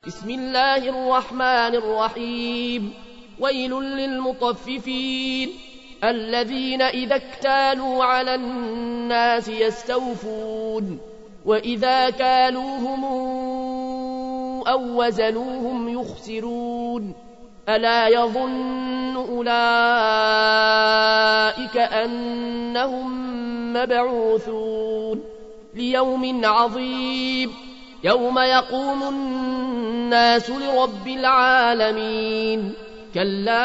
بسم الله الرحمن الرحيم. ويل للمطففين الذين إذا اكتالوا على الناس يستوفون وإذا كالوهم أو وزنوهم يخسرون ألا يظن أولئك أنهم مبعوثون ليوم عظيم يوم يقوم الناس لرب العالمين كلا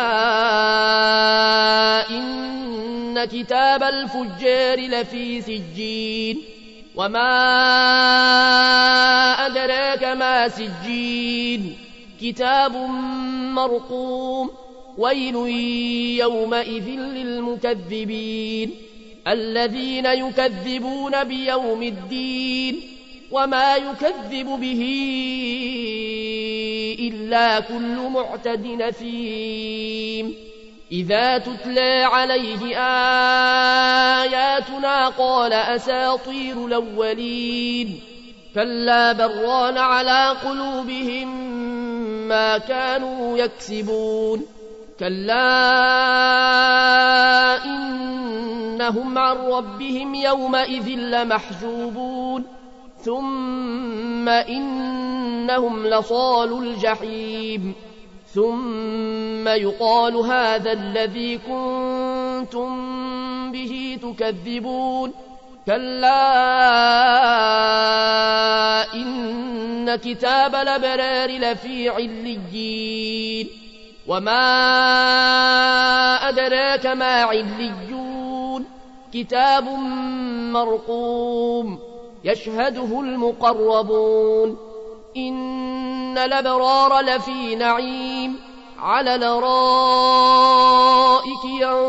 إن كتاب الفجار لفي سجين وما أدراك ما سجين كتاب مرقوم ويل يومئذ للمكذبين الذين يكذبون بيوم الدين وما يكذب به إلا كل معتد نثيم إذا تتلى عليه آياتنا قال أساطير الأولين كلا بران على قلوبهم ما كانوا يكسبون كلا إنهم عن ربهم يومئذ لمحجوبون ثم إنهم لصالوا الجحيم ثم يقال هذا الذي كنتم به تكذبون كلا إن كتاب الأبرار لفي عليين وما أدراك ما عليون كتاب مرقوم يشهده المقربون إن الأبرار لفي نعيم على الأرائك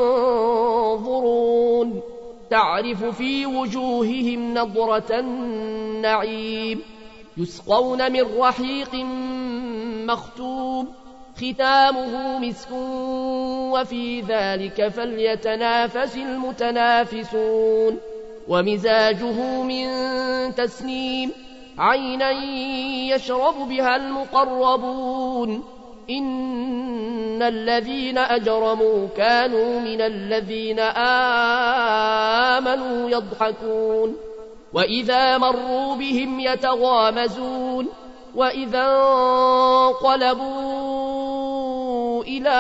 ينظرون تعرف في وجوههم نضرة النعيم يسقون من رحيق مختوم ختامه مسك وفي ذلك فليتنافس المتنافسون ومزاجه من تسنيم عينا يشرب بها المقربون إن الذين أجرموا كانوا من الذين آمنوا يضحكون وإذا مروا بهم يتغامزون وإذا انقلبوا إلى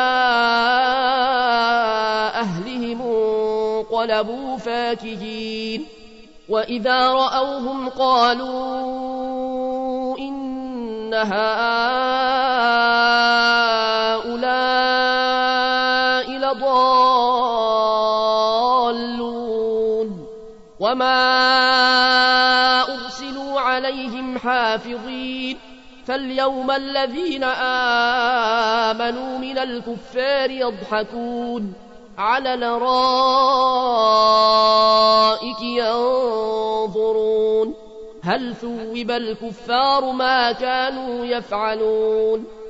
أهلهم انقلبوا فاكهين وإذا رأوهم قالوا إن هؤلاء لضالون وما أرسلوا عليهم حافظين فاليوم الذين آمنوا من الكفار يضحكون على الأرائك ينظرون هل ثوب الكفار ما كانوا يفعلون